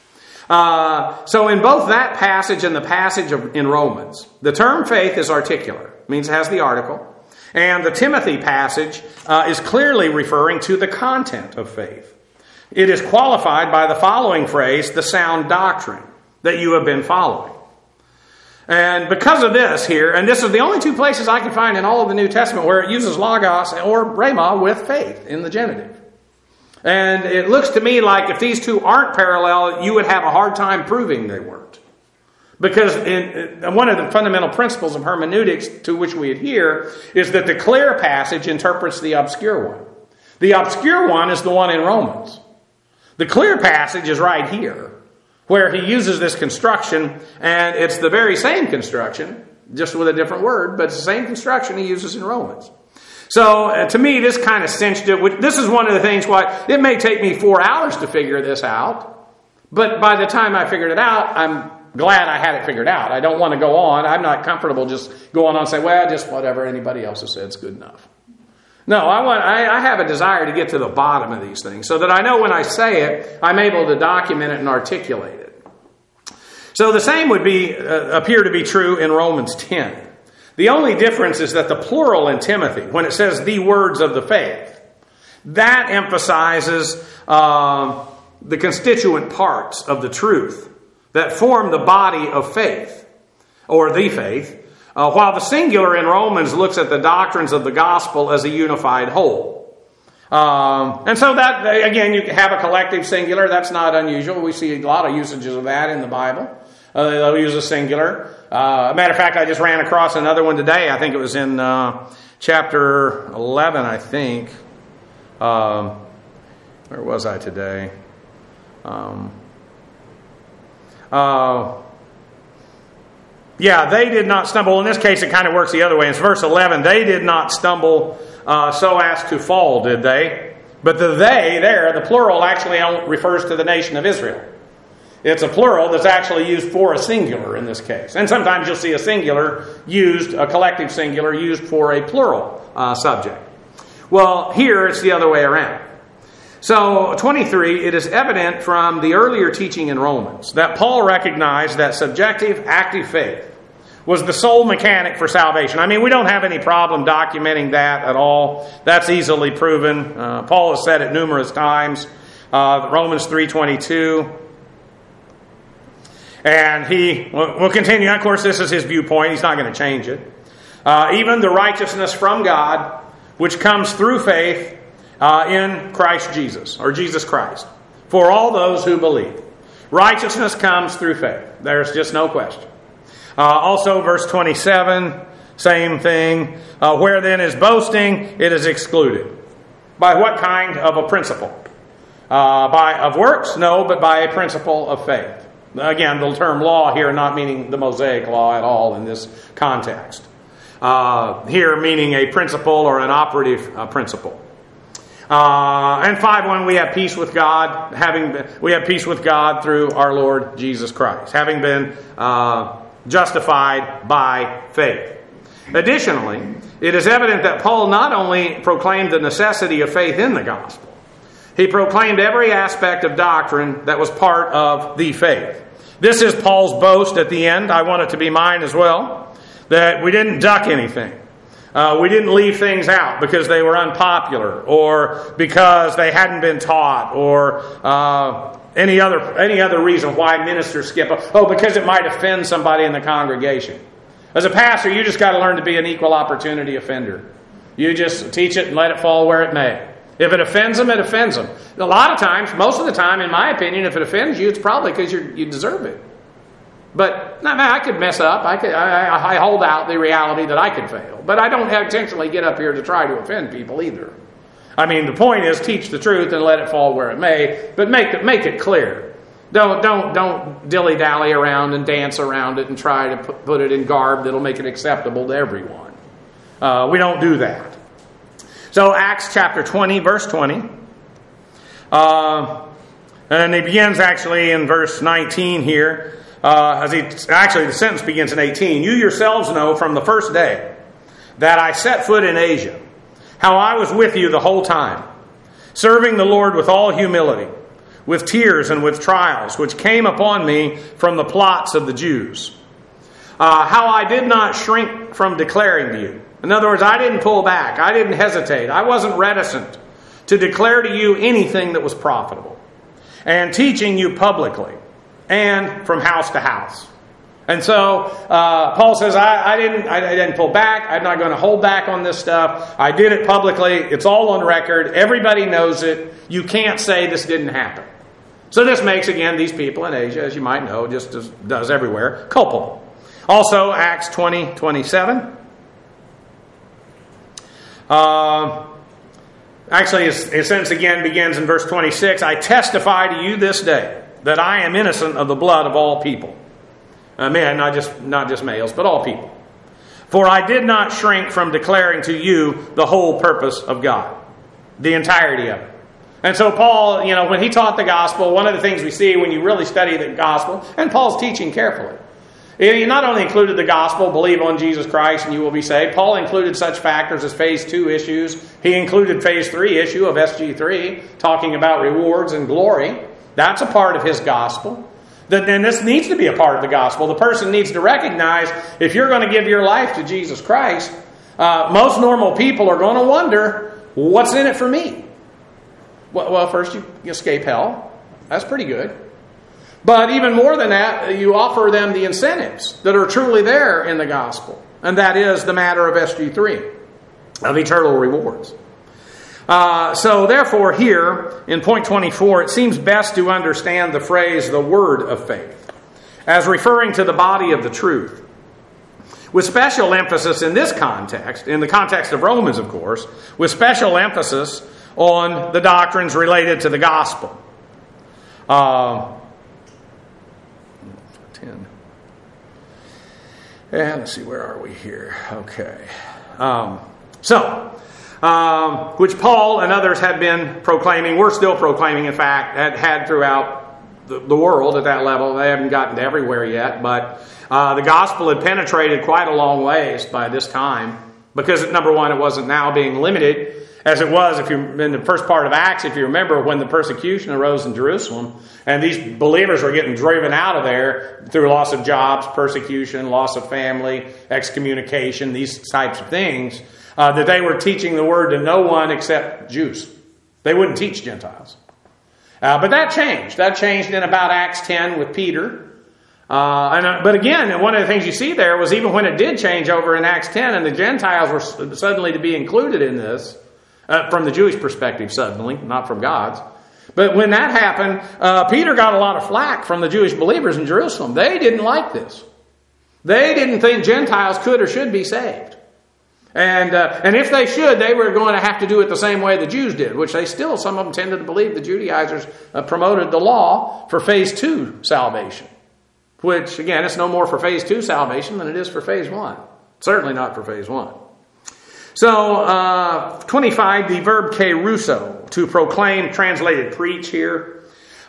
So in both that passage and the passage in Romans, the term faith is articular. It means it has the article. And the Timothy passage is clearly referring to the content of faith. It is qualified by the following phrase, the sound doctrine that you have been following. And because of this here, and this is the only two places I can find in all of the New Testament where it uses logos or rhema with faith in the genitive. And it looks to me like if these two aren't parallel, you would have a hard time proving they weren't. Because one of the fundamental principles of hermeneutics to which we adhere is that the clear passage interprets the obscure one. The obscure one is the one in Romans. The clear passage is right here, where he uses this construction, and it's the very same construction, just with a different word, but it's the same construction he uses in Romans. So, to me, this kind of cinched it. This is one of the things why it may take me 4 hours to figure this out, but by the time I figured it out, I'm glad I had it figured out. I don't want to go on. I'm not comfortable just going on and say, well, just whatever anybody else has said is good enough. No, I have a desire to get to the bottom of these things so that I know when I say it, I'm able to document it and articulate it. So the same would appear to be true in Romans 10. The only difference is that the plural in Timothy, when it says the words of the faith, that emphasizes the constituent parts of the truth that form the body of faith, or the faith, while the singular in Romans looks at the doctrines of the gospel as a unified whole. And so that, again, you have a collective singular. That's not unusual. We see a lot of usages of that in the Bible. They'll use a singular. Matter of fact, I just ran across another one today. I think it was in chapter 11, I think. Where was I today? they did not stumble. In this case, it kind of works the other way. It's verse 11. They did not stumble so as to fall, did they? But the they there, the plural, actually refers to the nation of Israel. It's a plural that's actually used for a singular in this case. And sometimes you'll see a singular used, a collective singular used for a plural subject. Well, here it's the other way around. So, 23, it is evident from the earlier teaching in Romans that Paul recognized that subjective, active faith was the sole mechanic for salvation. I mean, we don't have any problem documenting that at all. That's easily proven. Paul has said it numerous times. Romans 3:22. And he will continue. Of course, this is his viewpoint. He's not going to change it. Even the righteousness from God, which comes through faith in Christ Jesus, or Jesus Christ, for all those who believe. Righteousness comes through faith. There's just no question. Also, verse 27, same thing. Where then is boasting, it is excluded. By what kind of a principle? Of works? No, but by a principle of faith. Again, the term law here not meaning the Mosaic law at all in this context. Here meaning a principle or an operative principle. And 5:1, we have peace with God. We have peace with God through our Lord Jesus Christ, having been justified by faith. Additionally, it is evident that Paul not only proclaimed the necessity of faith in the gospel, he proclaimed every aspect of doctrine that was part of the faith. This is Paul's boast at the end. I want it to be mine as well, that we didn't duck anything. We didn't leave things out because they were unpopular or because they hadn't been taught or any other reason why ministers skip. Because it might offend somebody in the congregation. As a pastor, you just got to learn to be an equal opportunity offender. You just teach it and let it fall where it may. If it offends them, it offends them. A lot of times, most of the time, in my opinion, if it offends you, it's probably because you deserve it. But I could mess up. I hold out the reality that I could fail. But I don't intentionally get up here to try to offend people either. I mean, the point is teach the truth and let it fall where it may, but make it clear. Don't dilly-dally around and dance around it and try to put it in garb that'll make it acceptable to everyone. We don't do that. So Acts chapter 20, verse 20. And it begins actually in verse 19 here. The sentence begins in 18. You yourselves know from the first day that I set foot in Asia, how I was with you the whole time, serving the Lord with all humility, with tears and with trials, which came upon me from the plots of the Jews. How I did not shrink from declaring to you. In other words, I didn't pull back. I didn't hesitate. I wasn't reticent to declare to you anything that was profitable. And teaching you publicly and from house to house. And so Paul says, I didn't pull back. I'm not going to hold back on this stuff. I did it publicly. It's all on record. Everybody knows it. You can't say this didn't happen. So this makes, again, these people in Asia, as you might know, just as does everywhere, culpable. Also, Acts 20:27. Actually, his sentence again begins in verse 26. I testify to you this day that I am innocent of the blood of all people. Men, not just males, but all people. For I did not shrink from declaring to you the whole purpose of God. The entirety of it. And so Paul, when he taught the gospel, one of the things we see when you really study the gospel, and Paul's teaching carefully, he not only included the gospel, believe on Jesus Christ and you will be saved. Paul included such factors as phase 2 issues. He included phase 3 issue of SG3, talking about rewards and glory. That's a part of his gospel. And this needs to be a part of the gospel. The person needs to recognize if you're going to give your life to Jesus Christ, most normal people are going to wonder, what's in it for me? Well, first you escape hell. That's pretty good. But even more than that, you offer them the incentives that are truly there in the gospel. And that is the matter of SG3, of eternal rewards. So therefore here, in point 24, it seems best to understand the phrase, the word of faith, as referring to the body of the truth. With special emphasis in this context, in the context of Romans, of course, with special emphasis on the doctrines related to the gospel. 10. And let's see, where are we here? Okay. Which Paul and others had been proclaiming, we're still proclaiming, in fact, had throughout the world at that level. They haven't gotten to everywhere yet, but the gospel had penetrated quite a long ways by this time, because, number one, it wasn't now being limited as it was in the first part of Acts, if you remember, when the persecution arose in Jerusalem, and these believers were getting driven out of there through loss of jobs, persecution, loss of family, excommunication, these types of things, that they were teaching the word to no one except Jews. They wouldn't teach Gentiles. But that changed. That changed in about Acts 10 with Peter. But again, one of the things you see there was even when it did change over in Acts 10 and the Gentiles were suddenly to be included in this, from the Jewish perspective suddenly, not from God's. But when that happened, Peter got a lot of flack from the Jewish believers in Jerusalem. They didn't like this. They didn't think Gentiles could or should be saved. And if they should, they were going to have to do it the same way the Jews did, which some of them tended to believe the Judaizers promoted the law for phase 2 salvation. Which, again, it's no more for phase 2 salvation than it is for phase 1. Certainly not for phase 1. So, 25, the verb keruso, to proclaim, translated preach here,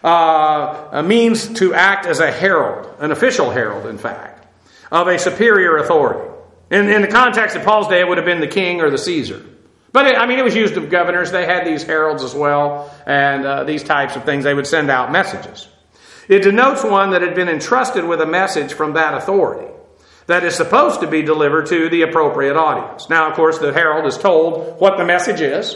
means to act as a herald, an official herald, in fact, of a superior authority. In the context of Paul's day, it would have been the king or the Caesar. But, it was used of governors. They had these heralds as well, and these types of things. They would send out messages. It denotes one that had been entrusted with a message from that authority that is supposed to be delivered to the appropriate audience. Now, of course, the herald is told what the message is.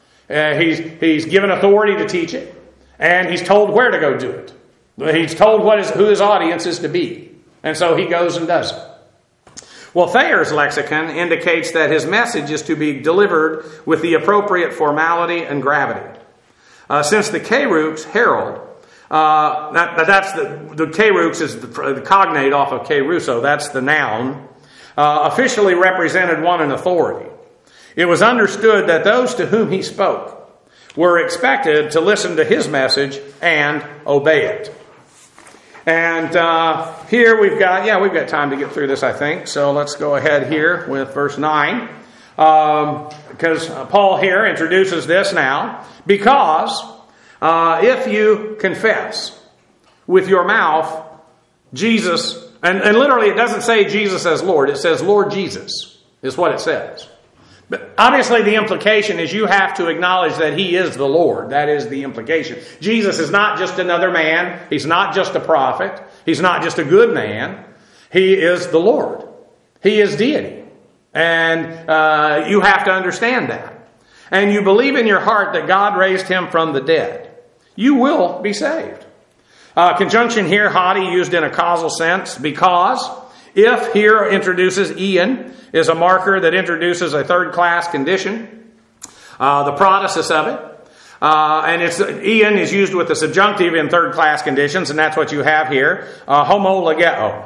He's given authority to teach it, and he's told where to go do it. He's told who his audience is to be, and so he goes and does it. Well, Thayer's lexicon indicates that his message is to be delivered with the appropriate formality and gravity. Since the kerux, herald, that's the kerux is the cognate off of keruso, that's the noun, officially represented one in authority. It was understood that those to whom he spoke were expected to listen to his message and obey it. And here we've got time to get through this, I think. So let's go ahead here with verse 9. Because Paul here introduces this now. Because if you confess with your mouth Jesus, and literally it doesn't say Jesus as Lord, it says Lord Jesus is what it says. But obviously the implication is you have to acknowledge that He is the Lord. That is the implication. Jesus is not just another man. He's not just a prophet. He's not just a good man. He is the Lord. He is deity. And you have to understand that. And you believe in your heart that God raised Him from the dead. You will be saved. Conjunction here, haughty, used in a causal sense, because if here introduces Ian, is a marker that introduces a third-class condition, the protasis of it. And Ian is used with the subjunctive in third-class conditions, and that's what you have here. Homo legeo.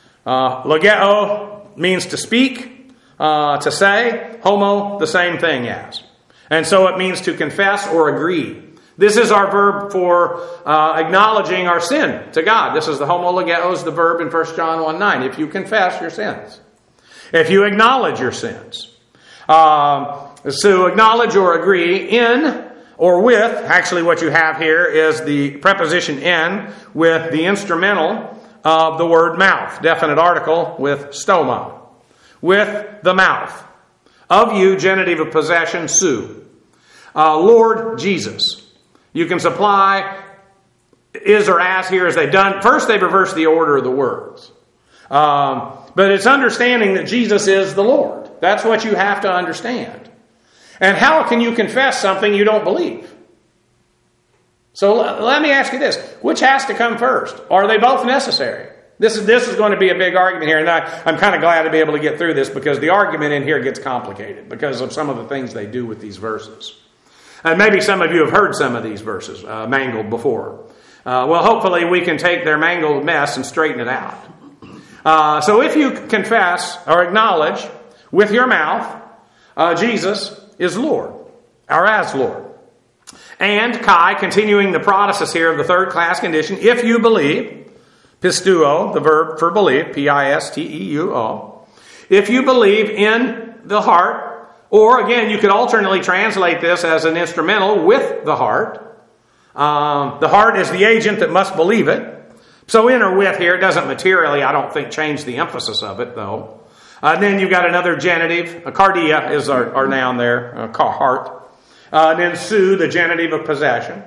Legeo means to speak, to say. Homo, the same thing as. And so it means to confess or agree. This is our verb for acknowledging our sin to God. This is the homo legeo, is the verb in 1 John 1:9. If you confess your sins. If you acknowledge your sins. So acknowledge or agree in or with, actually what you have here is the preposition in with the instrumental of the word mouth. Definite article with stoma. With the mouth. Of you, genitive of possession, su. Lord Jesus. You can supply is or as here as they've done. First, they've reversed the order of the words. But it's understanding that Jesus is the Lord. That's what you have to understand. And how can you confess something you don't believe? So let me ask you this. Which has to come first? Or are they both necessary? This is going to be a big argument here. And I'm kind of glad to be able to get through this because the argument in here gets complicated because of some of the things they do with these verses. And maybe some of you have heard some of these verses mangled before. Well, hopefully we can take their mangled mess and straighten it out. So if you confess or acknowledge with your mouth, Jesus is Lord, or as Lord. And Kai, continuing the protasis here of the third class condition, if you believe, Pisteuo, the verb for believe, P-I-S-T-E-U-O. If you believe in the heart, or again, you could alternately translate this as an instrumental with the heart. The heart is the agent that must believe it. So in or with here, it doesn't materially, I don't think, change the emphasis of it, though. Then you've got another genitive. Cardia is our noun there, heart. Then su, the genitive of possession.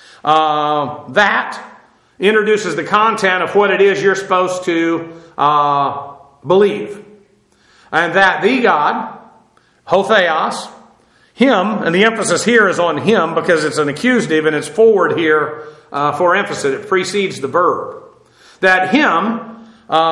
That introduces the content of what it is you're supposed to believe. And that the God, hotheos, him, and the emphasis here is on him because it's an accusative and it's forward here for emphasis. It precedes the verb. That him,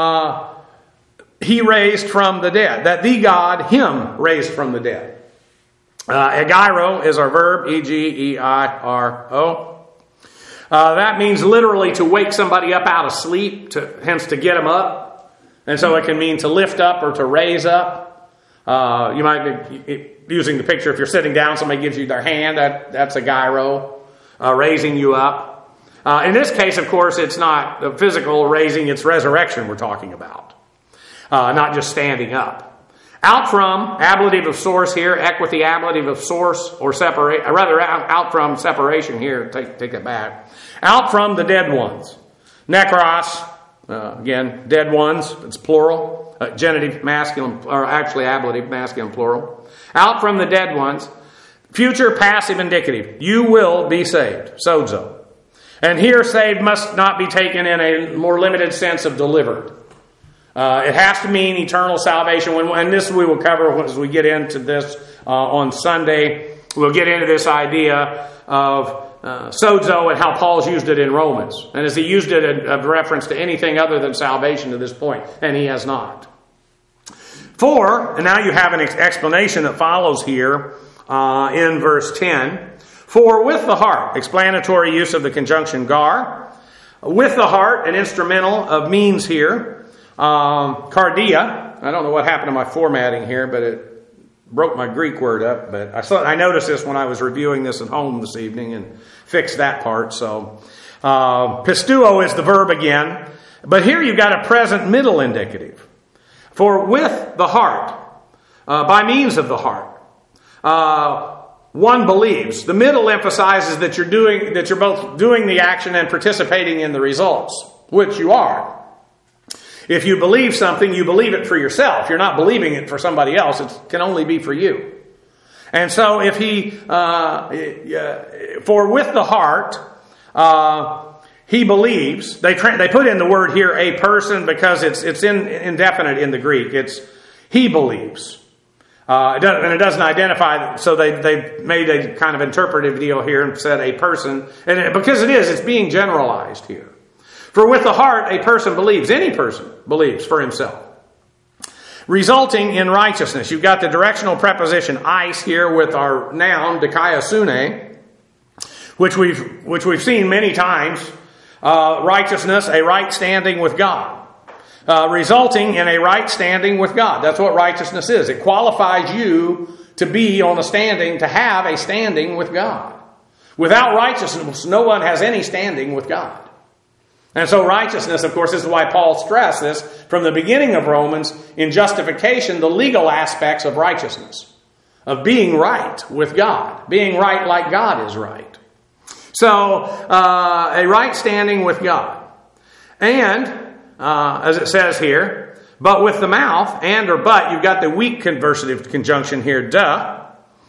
he raised from the dead. That the God, him, raised from the dead. Egeiro is our verb, E-G-E-I-R-O. That means literally to wake somebody up out of sleep, hence to get them up. And so it can mean to lift up or to raise up. You might be using the picture, if you're sitting down, somebody gives you their hand, that's a gyro, raising you up. In this case, of course, it's not the physical raising, it's resurrection we're talking about. Not just standing up. Out from, ablative of source here, equity ablative of source, or separate, rather out from separation here, take it back. Out from the dead ones. Nekros, again, dead ones, it's plural. Genitive masculine, or actually ablative masculine plural. Out from the dead ones. Future passive indicative. You will be saved. Sozo. And here saved must not be taken in a more limited sense of delivered. It has to mean eternal salvation. And this we will cover as we get into this on Sunday. We'll get into this idea of sozo and how Paul's used it in Romans. And has he used it of reference to anything other than salvation to this point? And he has not. For, and now you have an explanation that follows here in verse 10. For with the heart, explanatory use of the conjunction gar. With the heart, an instrumental of means here. Cardia. I don't know what happened to my formatting here, but it broke my Greek word up. But I noticed this when I was reviewing this at home this evening and fixed that part. So pisteuo is the verb again. But here you've got a present middle indicative. For with the heart, by means of the heart, one believes. The middle emphasizes that you're both doing the action and participating in the results, which you are. If you believe something, you believe it for yourself. You're not believing it for somebody else. It can only be for you. And so if for with the heart, he believes. They put in the word here, a person, because it's indefinite in the Greek. It's he believes. And it doesn't identify, so they made a kind of interpretive deal here and said a person. And because it's being generalized here. For with the heart, a person believes. Any person believes for himself. Resulting in righteousness. You've got the directional preposition eis here with our noun, dikaiosune, which we've seen many times. Righteousness, a right standing with God. Resulting in a right standing with God. That's what righteousness is. It qualifies you to be on a standing, to have a standing with God. Without righteousness, no one has any standing with God. And so righteousness, of course, is why Paul stressed this from the beginning of Romans in justification, the legal aspects of righteousness. Of being right with God. Being right like God is right. So, a right standing with God. And, as it says here, but with the mouth, and or but, you've got the weak conversative conjunction here, duh.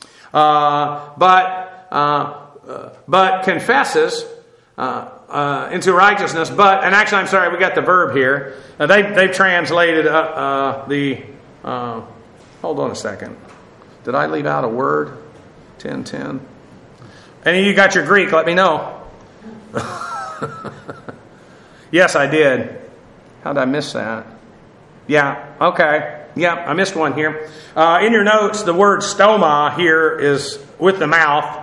But confesses into righteousness, but, and actually I'm sorry, we got the verb here. They've translated hold on a second. Did I leave out a word? 10:10. Any of you got your Greek? Let me know. Yes, I did. How did I miss that? Yeah, okay. Yeah, I missed one here. In your notes, the word stoma here is with the mouth.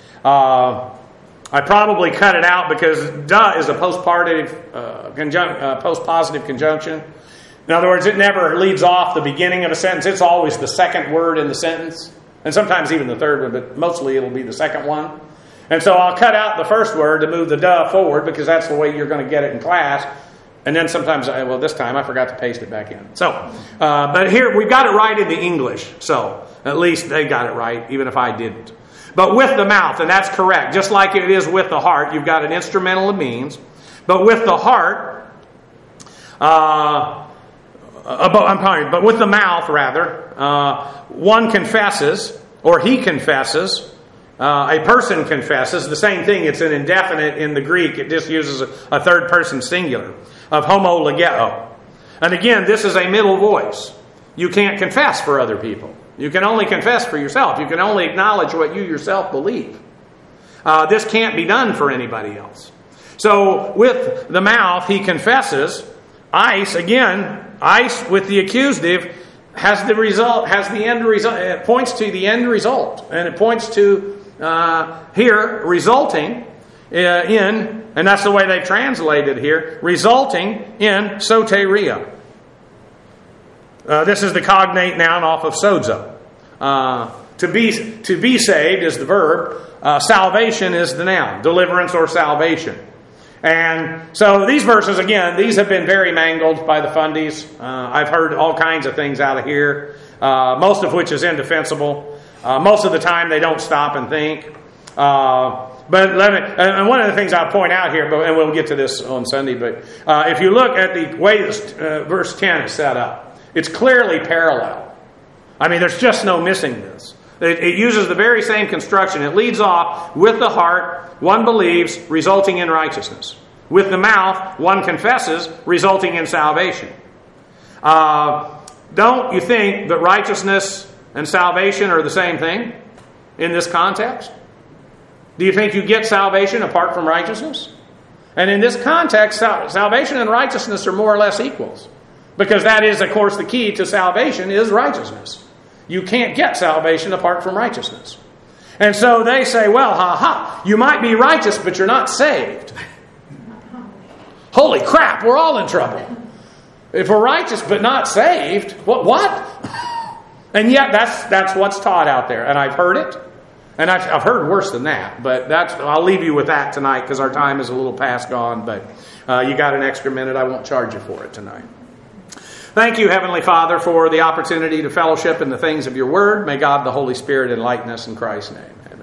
I probably cut it out because duh is a postpositive conjunction. In other words, it never leads off the beginning of a sentence. It's always the second word in the sentence. And sometimes even the third one, but mostly it'll be the second one. And so I'll cut out the first word to move the duh forward because that's the way you're going to get it in class. And then sometimes, this time I forgot to paste it back in. So, but here we've got it right in the English. So at least they got it right, even if I didn't. But with the mouth, and that's correct. Just like it is with the heart, you've got an instrumental of means. But with the heart, but with the mouth, rather, one confesses, or he confesses, a person confesses. The same thing, it's an indefinite in the Greek. It just uses a third person singular of homologeo. And again, this is a middle voice. You can't confess for other people. You can only confess for yourself. You can only acknowledge what you yourself believe. This can't be done for anybody else. So with the mouth, he confesses. Ice, again, ice with the accusative has the result, has the end result. It points to the end result, and it points to here resulting in, and that's the way they translated here, resulting in soteria. This is the cognate noun off of sozo. To be saved is the verb. Salvation is the noun. Deliverance or salvation. And so these verses, again, these have been very mangled by the fundies. I've heard all kinds of things out of here, most of which is indefensible. Most of the time they don't stop and think. But and one of the things I'll point out here, and we'll get to this on Sunday, but if you look at the way this, verse 10 is set up, it's clearly parallel. I mean, there's just no missing this. It uses the very same construction. It leads off with the heart, one believes, resulting in righteousness. With the mouth, one confesses, resulting in salvation. Don't you think that righteousness and salvation are the same thing in this context? Do you think you get salvation apart from righteousness? And in this context, salvation and righteousness are more or less equals. Because that is, of course, the key to salvation is righteousness. You can't get salvation apart from righteousness. And so they say, well, you might be righteous, but you're not saved. Holy crap, we're all in trouble. If we're righteous but not saved, what? And yet that's what's taught out there. And I've heard it. And I've heard worse than that. But I'll leave you with that tonight because our time is a little past gone. But you got an extra minute. I won't charge you for it tonight. Thank you, Heavenly Father, for the opportunity to fellowship in the things of your word. May God the Holy Spirit enlighten us in Christ's name. Amen.